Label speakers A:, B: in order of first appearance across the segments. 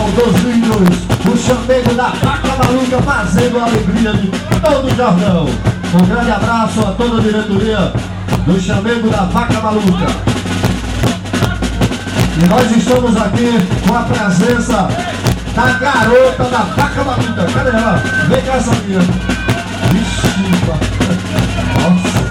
A: dos lindos, o chamego da Vaca Maluca fazendo a alegria de todo o Jordão. Um grande abraço a toda a diretoria do chamego da Vaca Maluca. E nós estamos aqui com a presença da garota da Vaca Maluca. Cadê ela? Vem cá, essa minha. Vixe, nossa.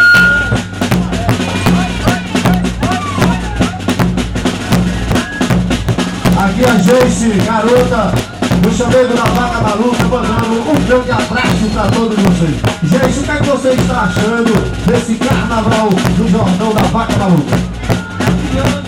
A: Aqui a Geice, garota do chamego da Vaca Maluca, mandando um grande abraço para todos vocês. Geice, o que é que você está achando desse carnaval do Jordão da Vaca Maluca?